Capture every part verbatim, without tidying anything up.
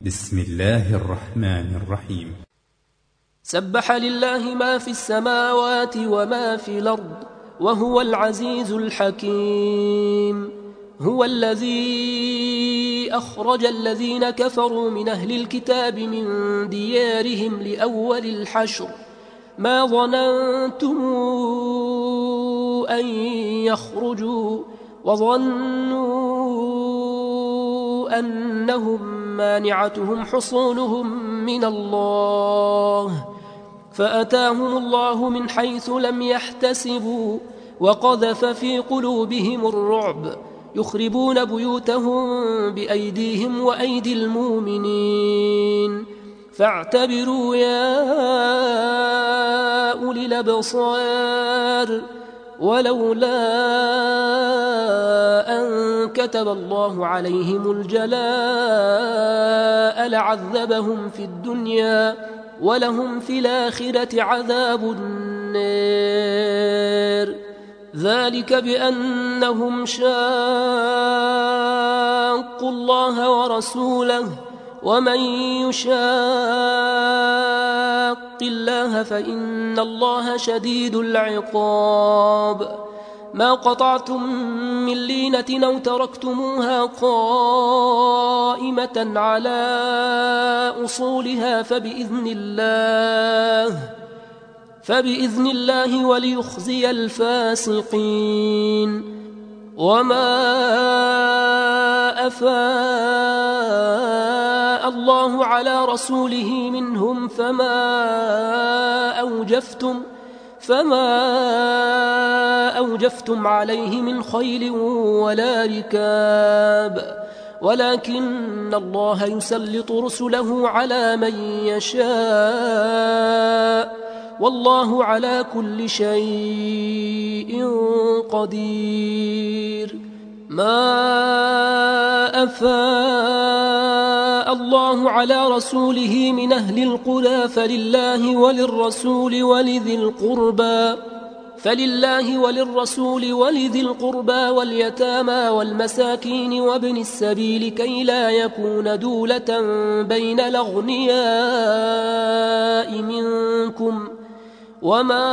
بسم الله الرحمن الرحيم. سبح لله ما في السماوات وما في الأرض وهو العزيز الحكيم. هو الذي أخرج الذين كفروا من أهل الكتاب من ديارهم لأول الحشر ما ظننتم أن يخرجوا وظنوا أنهم مانعتهم حصونهم من الله فأتاهم الله من حيث لم يحتسبوا وقذف في قلوبهم الرعب يخربون بيوتهم بأيديهم وأيدي المؤمنين فاعتبروا يا أولي الأبصار ولولا أن كتب الله عليهم الجلاء لعذبهم في الدنيا ولهم في الآخرة عذاب النار ذلك بأنهم شاقوا الله ورسوله ومن يشاق الله فإن الله شديد العقاب. ما قطعتم من لينة أو تركتموها قائمة على أصولها فبإذن الله فبإذن الله وليخزي الفاسقين. وما أفاء الله على رسوله منهم فما أوجفتم فما أوجفتم عليه من خيل ولا ركاب ولكن الله يسلط رسله على من يشاء والله على كل شيء قدير. ما أفاء الله على رسوله من أهل القرى فلله وللرسول ولذي القربى فلله وللرسول ولذي القربى واليتامى والمساكين وابن السبيل كي لا يكون دولة بين الأغنياء منكم وما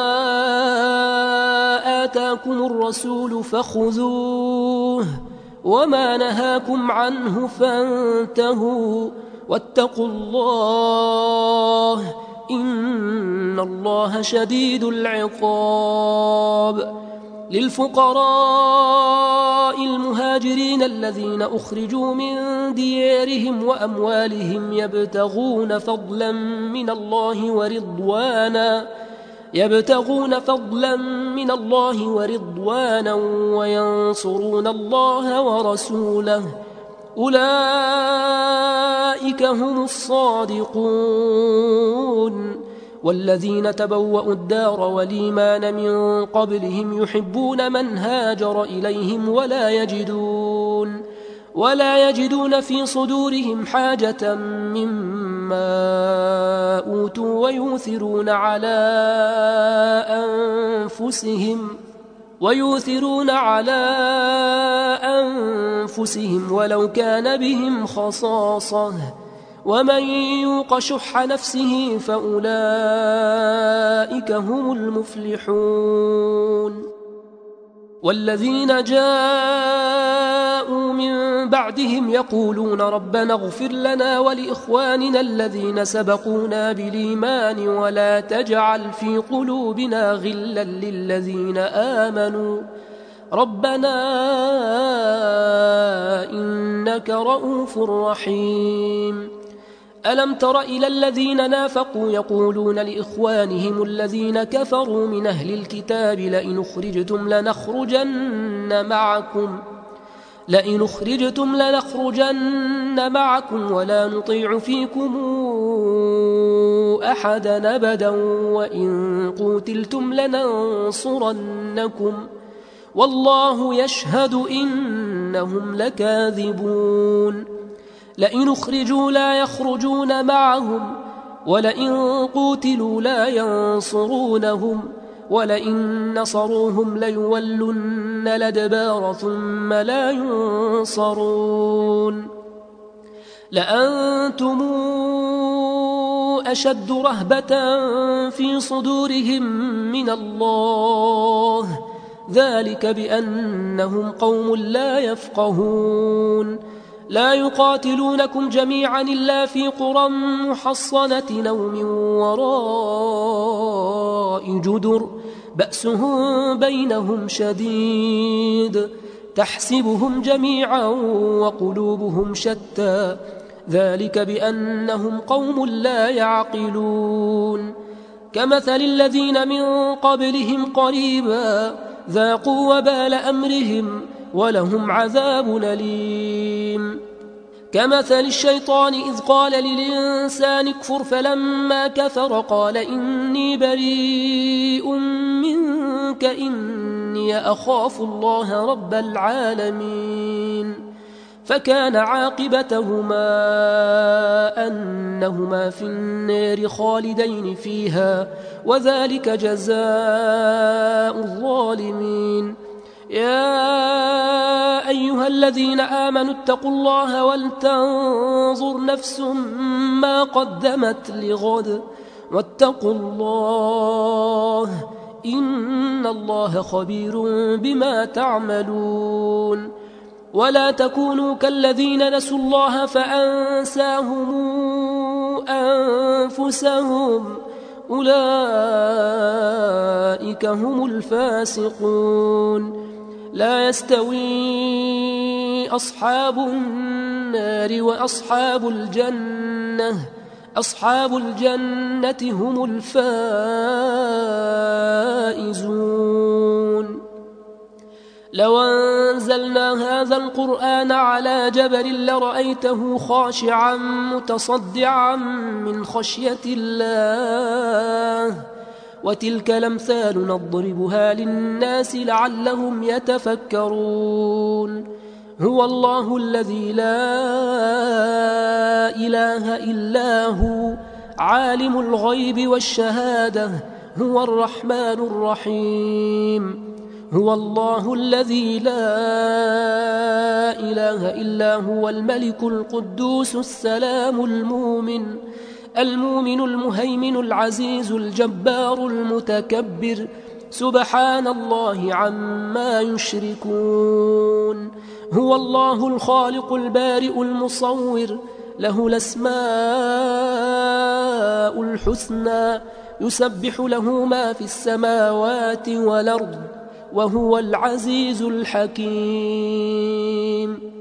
آتاكم الرسول فخذوه وما نهاكم عنه فانتهوا واتقوا الله إن الله شديد العقاب. للفقراء المهاجرين الذين أخرجوا من ديارهم وأموالهم يبتغون فضلا من الله ورضوانا يبتغون فضلا من الله ورضوانا وينصرون الله ورسوله أولئك هم الصادقون. والذين تبوأوا الدار والإيمان من قبلهم يحبون من هاجر إليهم ولا يجدون ولا يجدون في صدورهم حاجة مما أوتوا ويؤثرون على أنفسهم ويؤثرون على أنفسهم ولو كان بهم خصاصة ومن يوق شح نفسه فأولئك هم المفلحون. والذين جاءوا من بعدهم يقولون ربنا اغفر لنا ولإخواننا الذين سبقونا بالإيمان ولا تجعل في قلوبنا غلا للذين آمنوا ربنا إنك رؤوف رحيم. ألم تر إلى الذين نافقوا يقولون لإخوانهم الذين كفروا من أهل الكتاب لئن أخرجتم لنخرجن معكم لئن أخرجتم لنخرجن معكم ولا نطيع فيكم أحدا أبدا وإن قوتلتم لننصرنكم والله يشهد إنهم لكاذبون. لئن أخرجوا لا يخرجون معهم ولئن قوتلوا لا ينصرونهم ولئن نصروهم ليولن الأدبار ثم لا ينصرون. لأنتم أشد رهبة في صدورهم من الله، ذلك بأنهم قوم لا يفقهون. لا يقاتلونكم جميعا إلا في قرى محصنة أو من وراء جدر بأسهم بينهم شديد، تحسبهم جميعا وقلوبهم شتى، ذلك بأنهم قوم لا يعقلون. كمثل الذين من قبلهم قريبا ذاقوا وبال أمرهم ولهم عذاب أليم. كمثل الشيطان إذ قال للإنسان اكفر فلما كفر قال إني بريء منك إني أخاف الله رب العالمين. فكان عاقبتهما أنهما في النار خالدين فيها، وذلك جزاء الظالمين. يا أيها الذين آمنوا اتقوا الله ولتنظر نفس ما قدمت لغد واتقوا الله إن الله خبير بما تعملون. ولا تكونوا كالذين نسوا الله فأنساهم أنفسهم أولئك هم الفاسقون. لا يستوي أصحاب النار وأصحاب الجنة أصحاب الجنة هم الفائزون. لو أنزلنا هذا القرآن على جبل لرأيته خاشعا متصدعا من خشية الله، وتلك الأمثال نضربها للناس لعلهم يتفكرون. هو الله الذي لا إله إلا هو عالم الغيب والشهادة هو الرحمن الرحيم. هو الله الذي لا إله إلا هو الملك القدوس السلام المؤمن المؤمن المهيمن العزيز الجبار المتكبر سبحان الله عما يشركون. هو الله الخالق البارئ المصور له الأسماء الحسنى يسبح له ما في السماوات والأرض وهو العزيز الحكيم.